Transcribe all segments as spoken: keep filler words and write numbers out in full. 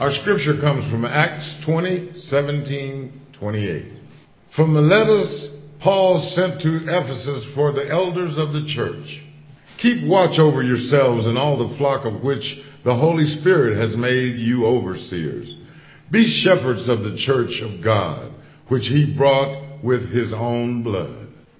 Our scripture comes from Acts twenty, seventeen, twenty-eight. From the letters Paul sent to Ephesus for the elders of the church. Keep watch over yourselves and all the flock of which the Holy Spirit has made you overseers. Be shepherds of the church of God, which he brought with his own blood.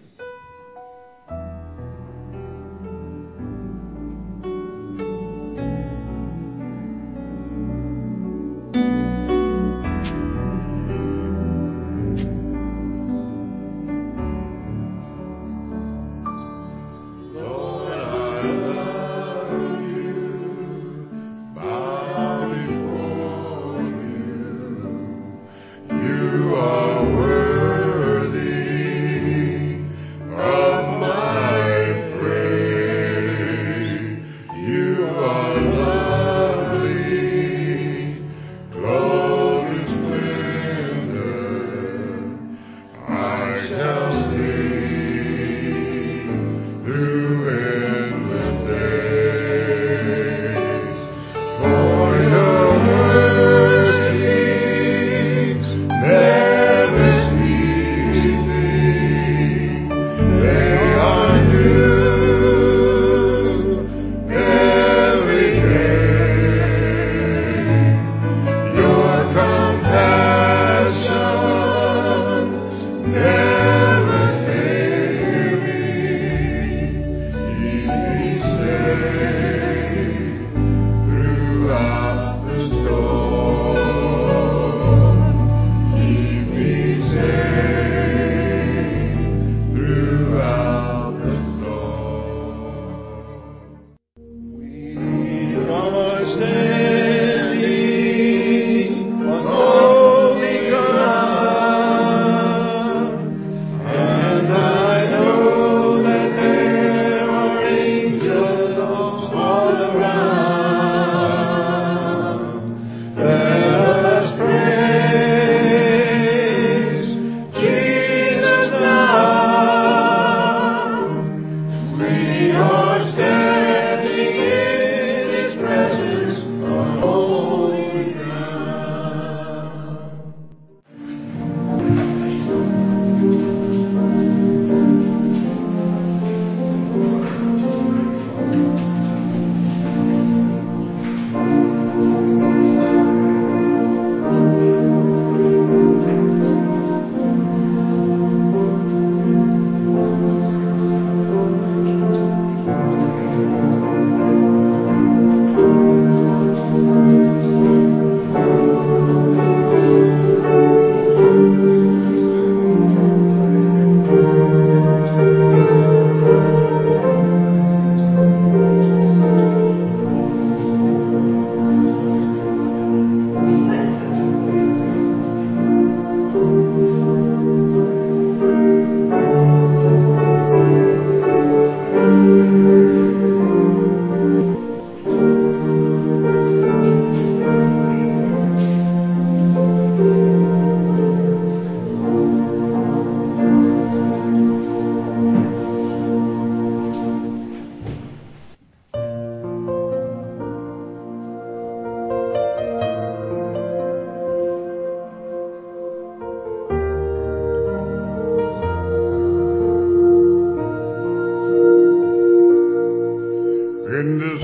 In this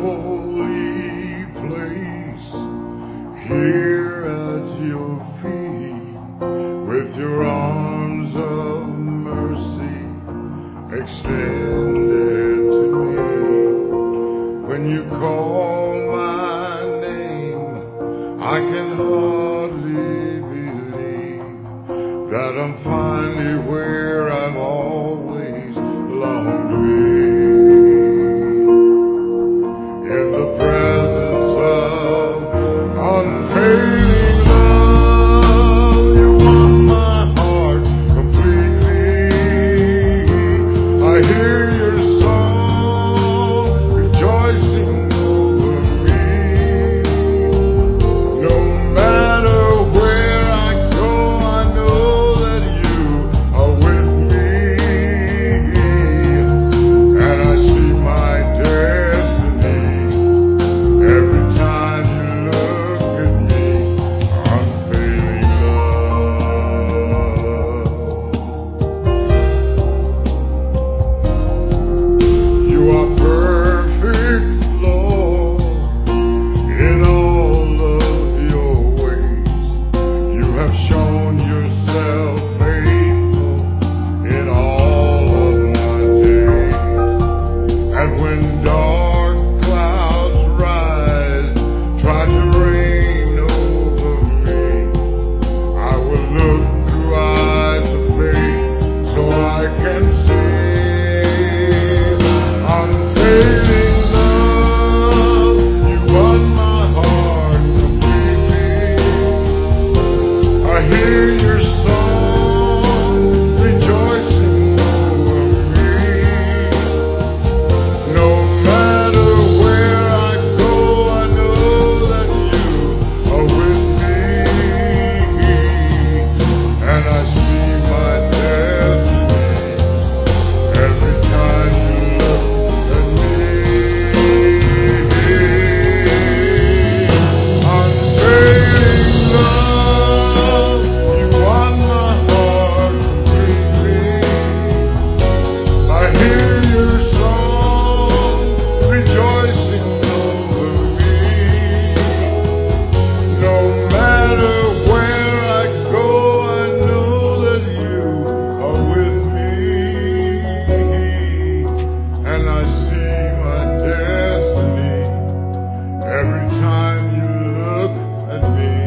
holy place, here at your feet, with your arms of mercy extended to me. When you call my name, I can hardly believe that I'm finally where I've always longed to be. In the presence of unfailing love, you won my heart completely. I hear your song rejoicing over me. No matter God to reign over me. I will look through eyes of faith so I can see unfailing love. You won my heart completely. I hear your song rejoicing over me. No matter where I go, I know that you are with me. And I see my destiny every time you look at me. Unfailing love, you won my heart completely. I hear your song rejoicing over me. No matter where I go, I know that you are with me. And I see my destiny every time you look at me.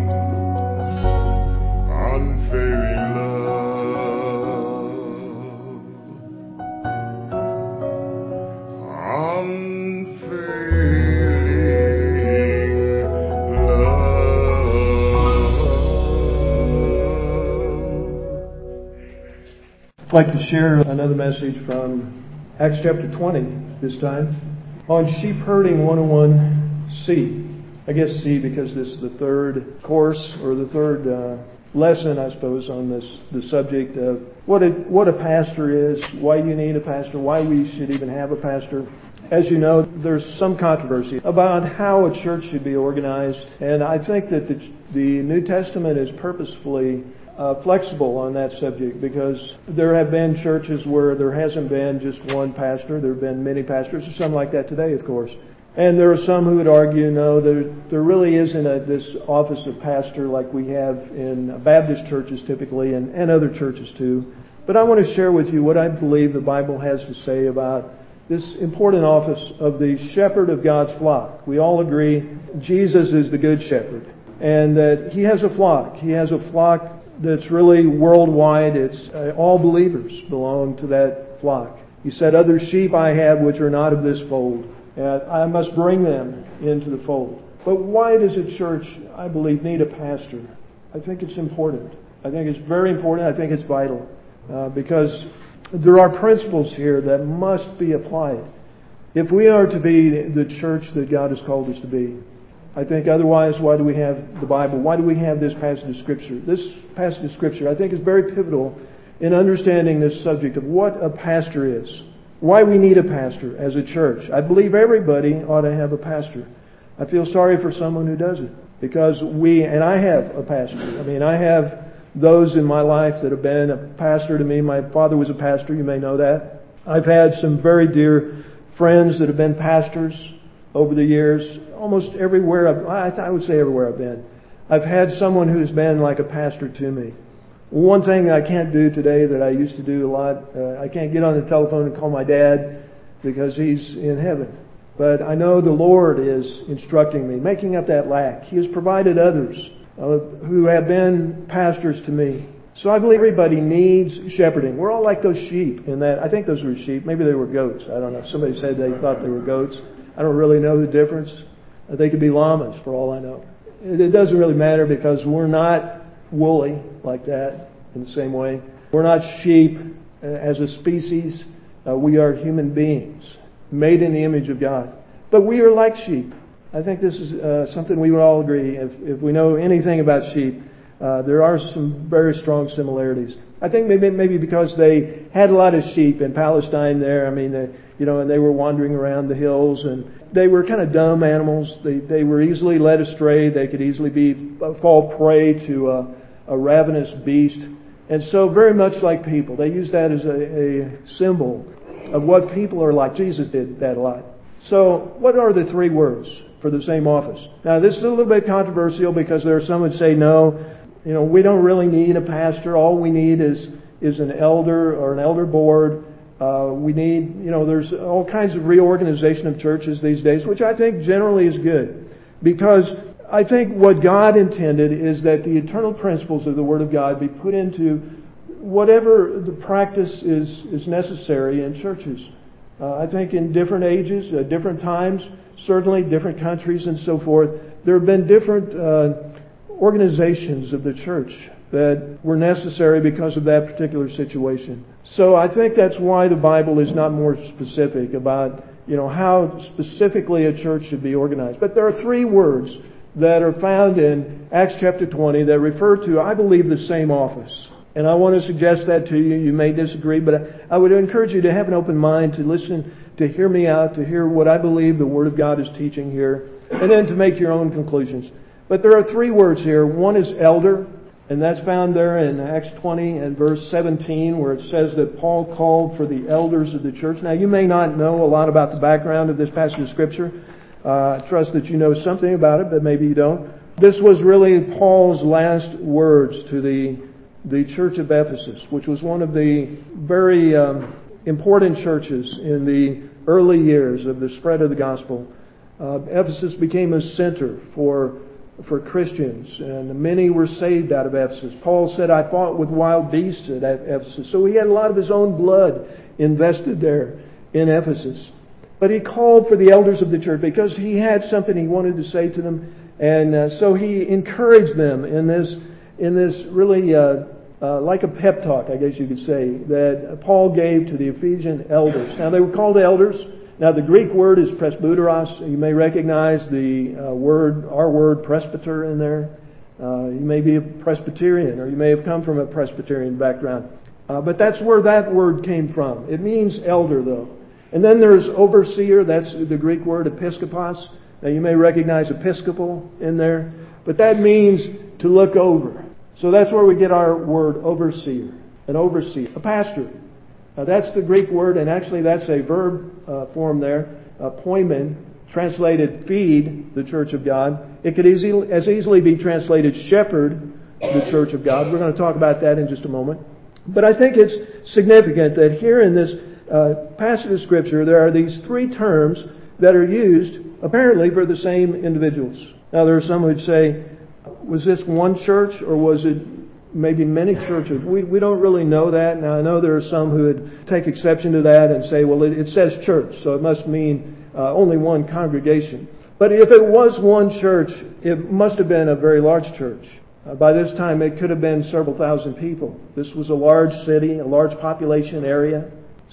Unfailing love. Unfailing love. I'd like to share another message from Acts chapter twenty this time on Sheep Herding one oh one C. I guess C because this is the third course or the third uh, lesson, I suppose, on this the subject of what a, what a pastor is, why you need a pastor, why we should even have a pastor. As you know, there's some controversy about how a church should be organized, and I think that the, the New Testament is purposefully uh, flexible on that subject because there have been churches where there hasn't been just one pastor. There have been many pastors. There's some like that today, of course. And there are some who would argue, no, there, there really isn't a, this office of pastor like we have in Baptist churches typically and, and other churches too. But I want to share with you what I believe the Bible has to say about this important office of the shepherd of God's flock. We all agree Jesus is the good shepherd and that He has a flock. He has a flock that's really worldwide. It's uh, all believers belong to that flock. He said, other sheep I have which are not of this fold, and I must bring them into the fold. But why does a church, I believe, need a pastor? I think it's important. I think it's very important. I think it's vital uh, because there are principles here that must be applied if we are to be the church that God has called us to be. I think otherwise, why do we have the Bible? Why do we have this passage of Scripture? This passage of Scripture, I think, is very pivotal in understanding this subject of what a pastor is. Why we need a pastor as a church. I believe everybody ought to have a pastor. I feel sorry for someone who doesn't. Because we, and I have a pastor. I mean, I have those in my life that have been a pastor to me. My father was a pastor, you may know that. I've had some very dear friends that have been pastors over the years. Almost everywhere, I've, I would say everywhere I've been. I've had someone who's been like a pastor to me. One thing I can't do today that I used to do a lot, uh, I can't get on the telephone and call my dad because he's in heaven. But I know the Lord is instructing me, making up that lack. He has provided others uh, who have been pastors to me. So I believe everybody needs shepherding. We're all like those sheep in that. I think those were sheep. Maybe they were goats. I don't know. Somebody said they thought they were goats. I don't really know the difference. They could be llamas for all I know. It doesn't really matter because we're not woolly like that in the same way. We're not sheep as a species. Uh, we are human beings made in the image of God. But we are like sheep. I think this is uh, something we would all agree. If, if we know anything about sheep, uh, there are some very strong similarities. I think maybe maybe because they had a lot of sheep in Palestine there. I mean, they, you know, and they were wandering around the hills, and they were kind of dumb animals. They they were easily led astray. They could easily be fall prey to a, a ravenous beast. And so very much like people, they use that as a, a symbol of what people are like. Jesus did that a lot. So what are the three words for the same office? Now this is a little bit controversial because there are some who say no, you know, we don't really need a pastor. All we need is is an elder or an elder board. Uh, we need, you know, there's all kinds of reorganization of churches these days, which I think generally is good. Because I think what God intended is that the eternal principles of the Word of God be put into whatever the practice is, is necessary in churches. Uh, I think in different ages, uh, different times, certainly different countries and so forth, there have been different uh, organizations of the church that were necessary because of that particular situation. So I think that's why the Bible is not more specific about, you know, how specifically a church should be organized. But there are three words that are found in Acts chapter twenty that refer to, I believe, the same office. And I want to suggest that to you. You may disagree, but I would encourage you to have an open mind, to listen, to hear me out, to hear what I believe the Word of God is teaching here, and then to make your own conclusions. But there are three words here. One is elder, and that's found there in Acts twenty and verse seventeen, where it says that Paul called for the elders of the church. Now, you may not know a lot about the background of this passage of Scripture. Uh, I trust that you know something about it, but maybe you don't. This was really Paul's last words to the the church of Ephesus, which was one of the very um, important churches in the early years of the spread of the gospel. Uh, Ephesus became a center for for Christians, and many were saved out of Ephesus. Paul said, I fought with wild beasts at Ephesus. So he had a lot of his own blood invested there in Ephesus. But he called for the elders of the church because he had something he wanted to say to them. And uh, so he encouraged them in this in this really uh, uh, like a pep talk, I guess you could say, that Paul gave to the Ephesian elders. Now, they were called elders. Now, the Greek word is presbyteros. You may recognize the uh, word, our word, presbyter in there. Uh, you may be a Presbyterian, or you may have come from a Presbyterian background. Uh, but that's where that word came from. It means elder, though. And then there's overseer. That's the Greek word episkopos. Now, you may recognize episcopal in there. But that means to look over. So that's where we get our word overseer. An overseer. A pastor. Uh, that's the Greek word, and actually that's a verb uh, form there. Uh, poimen, translated feed the church of God. It could easy, as easily be translated shepherd the church of God. We're going to talk about that in just a moment. But I think it's significant that here in this uh, passage of Scripture there are these three terms that are used apparently for the same individuals. Now there are some who'd say, was this one church or was it maybe many churches? We we don't really know that. Now I know there are some who would take exception to that and say, well, it, it says church, so it must mean uh, only one congregation. But if it was one church, it must have been a very large church. Uh, by this time, it could have been several thousand people. This was a large city, a large population area.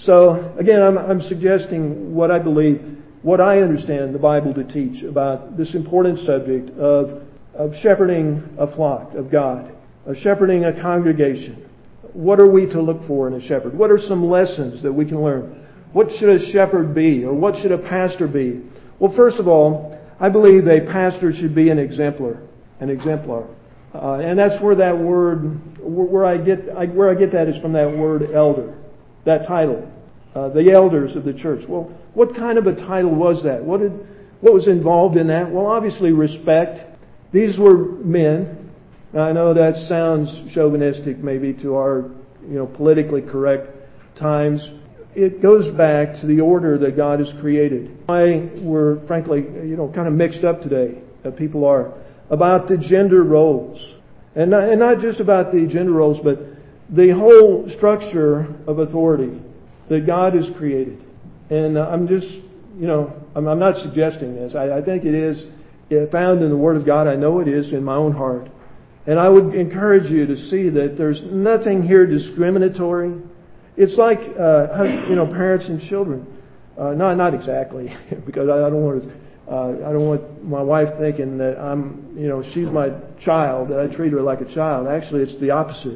So again, I'm, I'm suggesting what I believe, what I understand the Bible to teach about this important subject of of shepherding a flock of God. Uh, shepherding a congregation. What are we to look for in a shepherd? What are some lessons that we can learn? What should a shepherd be? Or what should a pastor be? Well, first of all, I believe a pastor should be an exemplar. An exemplar. Uh, and that's where that word, where I get, I, where I get that is from that word elder. That title. Uh, the elders of the church. Well, what kind of a title was that? What did, what was involved in that? Well, obviously respect. These were men. Now, I know that sounds chauvinistic maybe to our, you know, politically correct times. It goes back to the order that God has created. Why we're frankly, you know, kind of mixed up today, uh, people are, about the gender roles. And not, and not just about the gender roles, but the whole structure of authority that God has created. And uh, I'm just, you know, I'm, I'm not suggesting this. I, I think it is found in the Word of God. I know it is in my own heart. And I would encourage you to see that there's nothing here discriminatory. It's like, uh, you know, parents and children. Uh, not not exactly, because I, I don't want to. Uh, I don't want my wife thinking that I'm, you know, she's my child, that I treat her like a child. Actually, it's the opposite.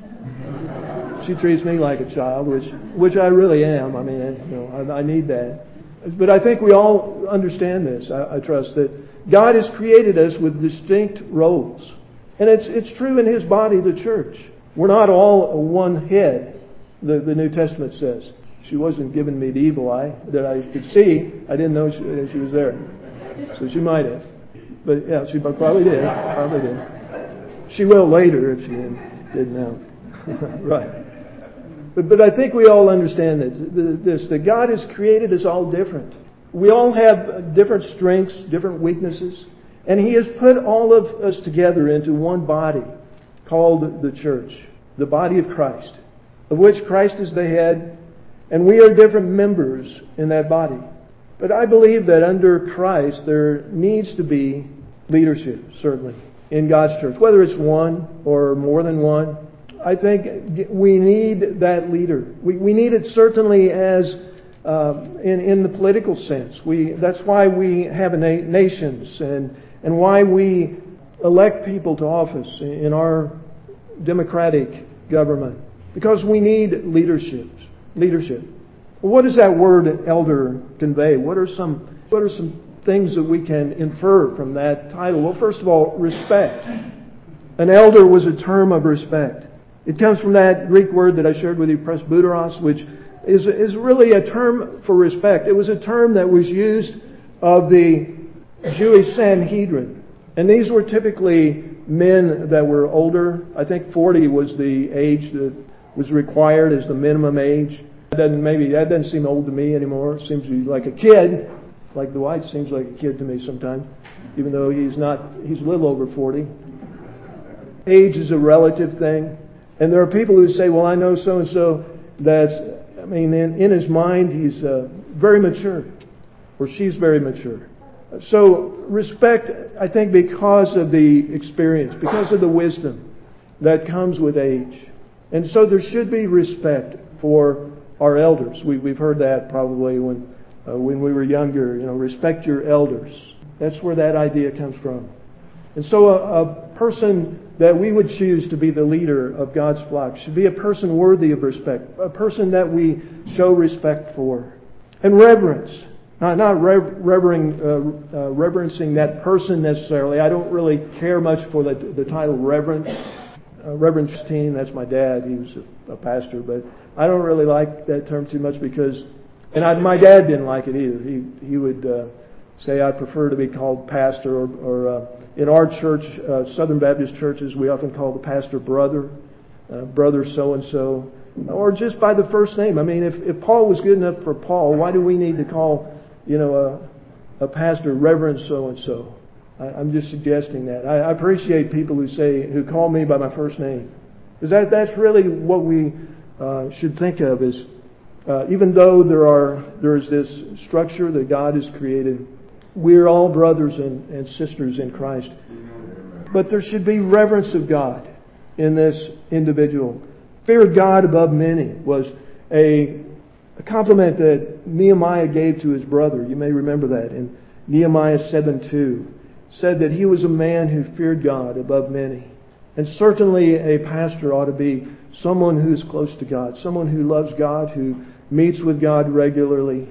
She treats me like a child, which which I really am. I mean, you know, I, I need that. But I think we all understand this. I, I trust that God has created us with distinct roles. And it's it's true in His body, the church. We're not all one head, the, the New Testament says. She wasn't giving me the evil eye that I could see. I didn't know she, she was there. So she might have. But yeah, she probably did. Probably did. She will later if she did now. Right. But, but I think we all understand this, this, that God has created us all different. We all have different strengths, different weaknesses. And He has put all of us together into one body called the church, the body of Christ, of which Christ is the head, and we are different members in that body. But I believe that under Christ there needs to be leadership, certainly, in God's church, whether it's one or more than one. I think we need that leader. We, we need it certainly as uh, in, in the political sense. We, that's why we have a na- nations and, and why we elect people to office in our democratic government. Because we need leadership. Leadership. Well, what does that word elder convey? What are some what are some things that we can infer from that title? Well, first of all, respect. An elder was a term of respect. It comes from that Greek word that I shared with you, presbyteros, which is, is really a term for respect. It was a term that was used of the Jewish Sanhedrin. And these were typically men that were older. I think forty was the age that was required as the minimum age. That doesn't, maybe, that doesn't seem old to me anymore. It seems to be like a kid. Like Dwight seems like a kid to me sometimes, even though he's not, he's a little over forty. Age is a relative thing. And there are people who say, well, I know so-and-so that's, I mean, in, in his mind, he's uh, very mature. Or she's very mature. So, respect, I think, because of the experience, because of the wisdom that comes with age. And so there should be respect for our elders. We, we've heard that probably when, uh, when we were younger. You know, respect your elders. That's where that idea comes from. And so a, a person that we would choose to be the leader of God's flock should be a person worthy of respect, a person that we show respect for. And reverence. Not, not rev- revering, uh, uh, reverencing that person necessarily. I don't really care much for the, the title Reverend. Uh, Reverend Justine, that's my dad. He was a, a pastor, but I don't really like that term too much because, and I, my dad didn't like it either. He he would uh, say, I prefer to be called pastor, or, or uh, in our church, uh, Southern Baptist churches, we often call the pastor brother, uh, brother so-and-so, or just by the first name. I mean, if, if Paul was good enough for Paul, why do we need to call, you know, a, a pastor Reverend so-and-so? I, I'm just suggesting that. I, I appreciate people who say, who call me by my first name. Because that, that's really what we uh, should think of is, uh, even though there are, there is this structure that God has created, we're all brothers and, and sisters in Christ. But there should be reverence of God in this individual. Fear of God above many was a, a compliment that Nehemiah gave to his brother. You may remember that in Nehemiah seven two. Said that he was a man who feared God above many. And certainly a pastor ought to be someone who is close to God, someone who loves God, who meets with God regularly,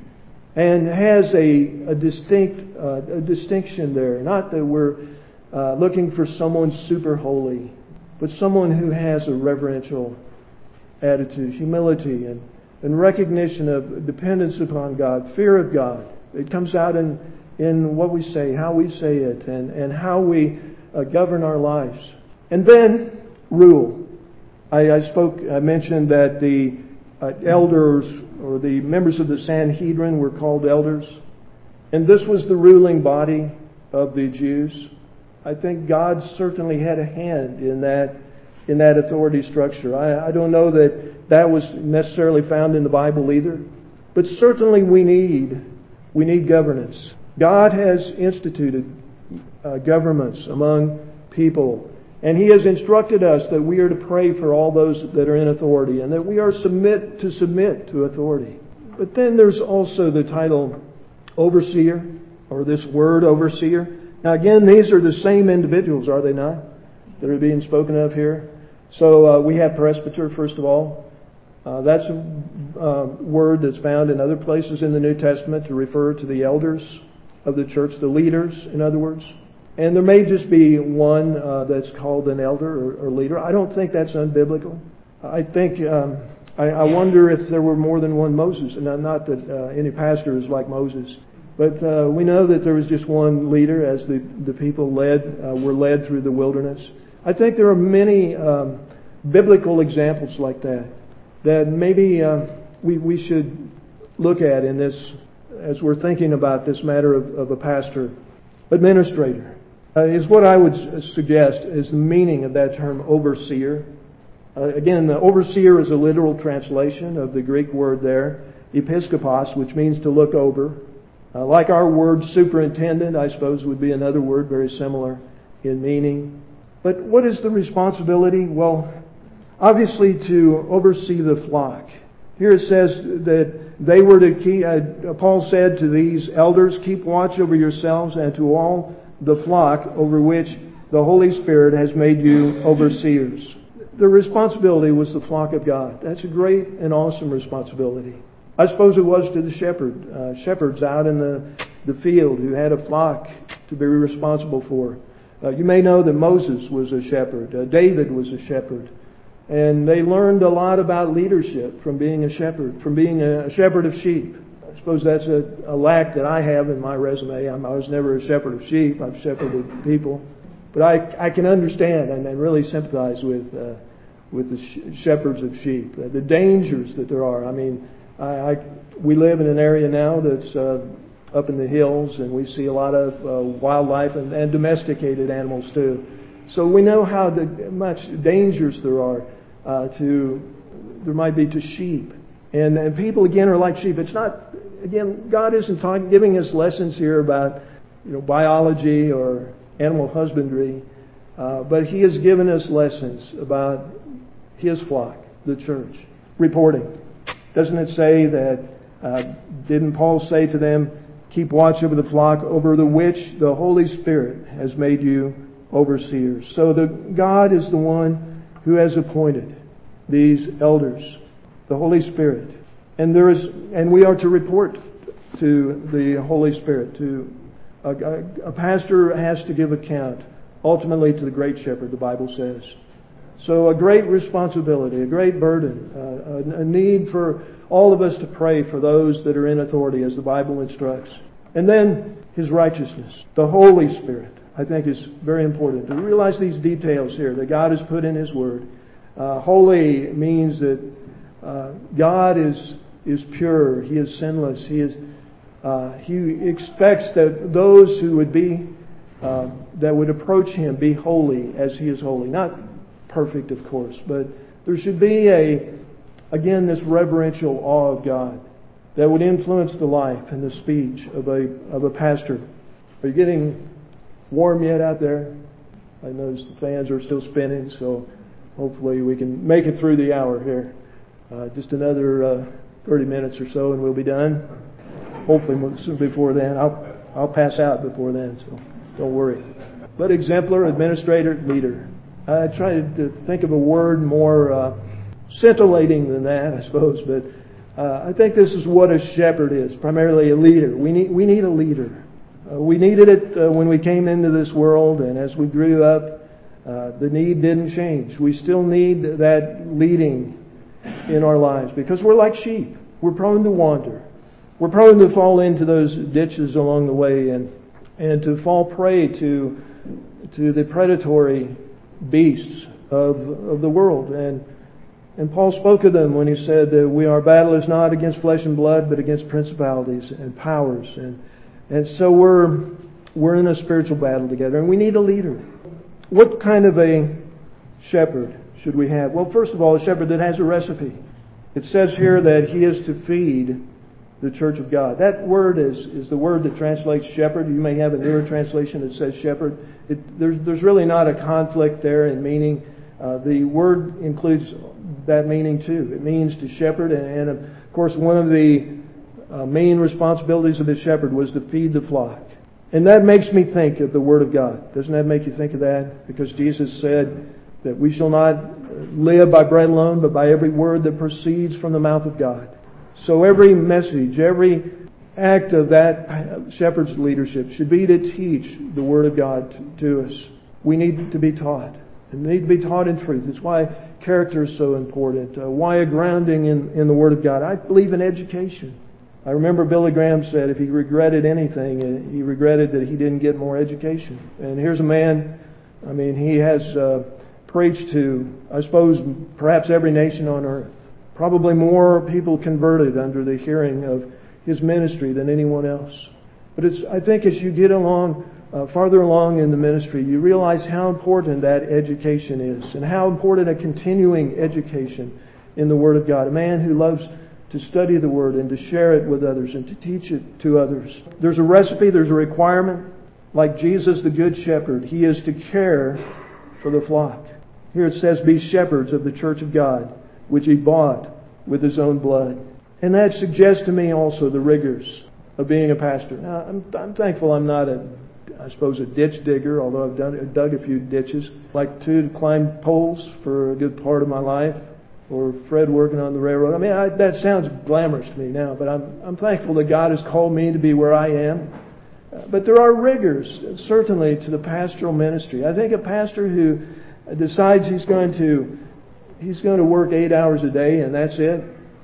and has a, a distinct uh, a distinction there. Not that we're uh, looking for someone super holy, but someone who has a reverential attitude, humility, and, and recognition of dependence upon God, fear of God. It comes out in, in what we say, how we say it, and, and how we uh, govern our lives. And then, rule. I, I spoke, I mentioned that the uh, elders or the members of the Sanhedrin were called elders. And this was the ruling body of the Jews. I think God certainly had a hand in that in that authority structure. I, I don't know that that was necessarily found in the Bible either. But certainly we need we need governance. God has instituted uh, governments among people. And He has instructed us that we are to pray for all those that are in authority and that we are submit to submit to authority. But then there's also the title overseer, or this word overseer. Now again, these are the same individuals, are they not, that are being spoken of here? So uh, we have presbyter, first of all. Uh, that's a uh, word that's found in other places in the New Testament to refer to the elders of the church, the leaders, in other words. And there may just be one uh, that's called an elder or, or leader. I don't think that's unbiblical. I think, um, I, I wonder if there were more than one Moses. And not that uh, any pastor is like Moses. But uh, we know that there was just one leader as the, the people led uh, were led through the wilderness. I think there are many um, biblical examples like that that maybe uh, we, we should look at in this as we're thinking about this matter of, of a pastor. Administrator uh, is what I would suggest is the meaning of that term overseer. Uh, again, the overseer is a literal translation of the Greek word there, episkopos, which means to look over. Uh, like our word superintendent, I suppose would be another word very similar in meaning. But what is the responsibility? Well, obviously to oversee the flock. Here it says that they were to keep, uh, Paul said to these elders, keep watch over yourselves and to all the flock over which the Holy Spirit has made you overseers. The responsibility was the flock of God. That's a great and awesome responsibility. I suppose it was to the shepherd, uh, shepherds out in the, the field who had a flock to be responsible for. Uh, you may know that Moses was a shepherd. Uh, David was a shepherd. And they learned a lot about leadership from being a shepherd, from being a shepherd of sheep. I suppose that's a, a lack that I have in my resume. I'm, I was never a shepherd of sheep. I've shepherded people. But I, I can understand and, and really sympathize with uh, with the sh- shepherds of sheep. Uh, the dangers that there are. I mean, I, I we live in an area now that's uh, up in the hills, and we see a lot of uh, wildlife and, and domesticated animals too. So we know how the, much dangers there are uh, to there might be to sheep, and and people again are like sheep. It's not again God isn't talking giving us lessons here about you know biology or animal husbandry, uh, but He has given us lessons about His flock, the church. Reporting. Doesn't it say that? Uh, didn't Paul say to them, "Keep watch over the flock over the which the Holy Spirit has made you overseers"? So the God is the one who has appointed these elders, the Holy Spirit, and there is, and we are to report to the Holy Spirit. To a, a, a pastor has to give account ultimately to the great shepherd, the Bible says. So a great responsibility, a great burden, uh, a, a need for all of us to pray for those that are in authority, as the Bible instructs. And then His righteousness, the Holy Spirit, I think is very important to realize these details here that God has put in His Word. Uh, holy means that uh, God is is pure. He is sinless. He is. Uh, he expects that those who would be uh, that would approach Him be holy as He is holy. Not perfect, of course, but there should be a again this reverential awe of God that would influence the life and the speech of a of a pastor. Are you getting warm yet out there? I notice the fans are still spinning, so hopefully we can make it through the hour here. Uh, just another uh, thirty minutes or so and we'll be done. Hopefully before then. I'll, I'll pass out before then, so don't worry. But exemplar, administrator, leader. I tried to think of a word more uh, scintillating than that, I suppose, but uh, I think this is what a shepherd is, primarily a leader. We need, we need a leader. Uh, we needed it uh, when we came into this world, and as we grew up, uh, the need didn't change. We still need that leading in our lives because we're like sheep. We're prone to wander. We're prone to fall into those ditches along the way and and to fall prey to to the predatory beasts of of the world. And and Paul spoke of them when he said that we our battle is not against flesh and blood, but against principalities and powers. And and so we're we're in a spiritual battle together, and we need a leader. What kind of a shepherd should we have? Well, first of all, a shepherd that has a recipe. It says here that he is to feed the church of God. That word is, is the word that translates shepherd. You may have a newer translation that says shepherd. It, there's, there's really not a conflict there in meaning. Uh, the word includes that meaning too. It means to shepherd, and, and of course one of the uh, main responsibilities of the shepherd was to feed the flock. And that makes me think of the Word of God. Doesn't that make you think of that? Because Jesus said that we shall not live by bread alone, but by every word that proceeds from the mouth of God. So every message, every act of that shepherd's leadership should be to teach the Word of God to us. We need to be taught. And need to be taught in truth. It's why character is so important. Uh, why a grounding in, in the Word of God. I believe in education. I remember Billy Graham said if he regretted anything, he regretted that he didn't get more education. And here's a man, I mean, he has uh, preached to, I suppose, perhaps every nation on earth. Probably more people converted under the hearing of his ministry than anyone else. But it's, I think as you get along uh, farther along in the ministry, you realize how important that education is and how important a continuing education in the Word of God. A man who loves to study the Word and to share it with others and to teach it to others. There's a recipe, there's a requirement. Like Jesus, the Good Shepherd, He is to care for the flock. Here it says, be shepherds of the church of God, which He bought with His own blood. And that suggests to me also the rigors of being a pastor. Now, I'm, I'm thankful I'm not a, I suppose, a ditch digger, although I've done, dug a few ditches. Like to climb poles for a good part of my life. Or Fred working on the railroad. I mean, I, that sounds glamorous to me now, but I'm I'm thankful that God has called me to be where I am. Uh, but there are rigors, certainly, to the pastoral ministry. I think a pastor who decides he's going to he's going to work eight hours a day and that's it,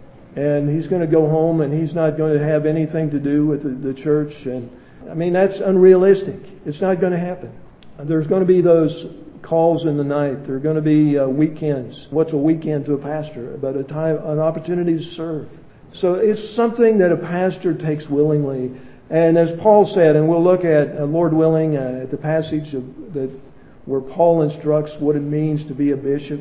and he's going to go home and he's not going to have anything to do with the, the church, and I mean that's unrealistic. It's not going to happen. There's going to be those calls in the night. There are going to be uh, weekends. What's a weekend to a pastor? But a time, an opportunity to serve. So it's something that a pastor takes willingly. And as Paul said, and we'll look at, uh, Lord willing, uh, at the passage of, that where Paul instructs what it means to be a bishop,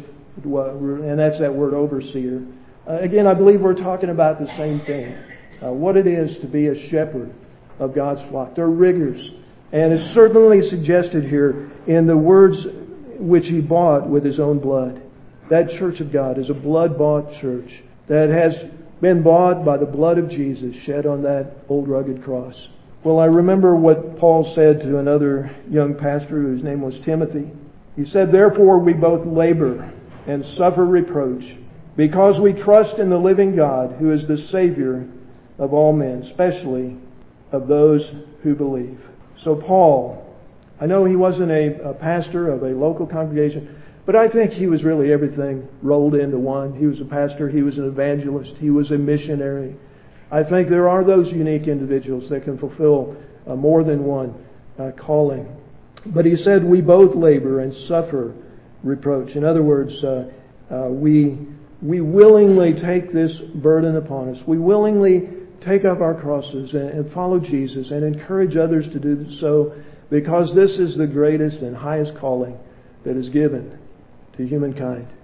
and that's that word overseer. Uh, again, I believe we're talking about the same thing. Uh, what it is to be a shepherd of God's flock. There are rigors. And it's certainly suggested here in the words which He bought with His own blood. That church of God is a blood-bought church that has been bought by the blood of Jesus shed on that old rugged cross. Well, I remember what Paul said to another young pastor whose name was Timothy. He said, therefore we both labor and suffer reproach because we trust in the living God who is the Savior of all men, especially of those who believe. So Paul, I know he wasn't a, a pastor of a local congregation, but I think he was really everything rolled into one. He was a pastor, he was an evangelist, he was a missionary. I think there are those unique individuals that can fulfill uh, more than one uh, calling. But he said, we both labor and suffer reproach. In other words, uh, uh, we we willingly take this burden upon us. We willingly take up our crosses and, and follow Jesus and encourage others to do so, because this is the greatest and highest calling that is given to humankind.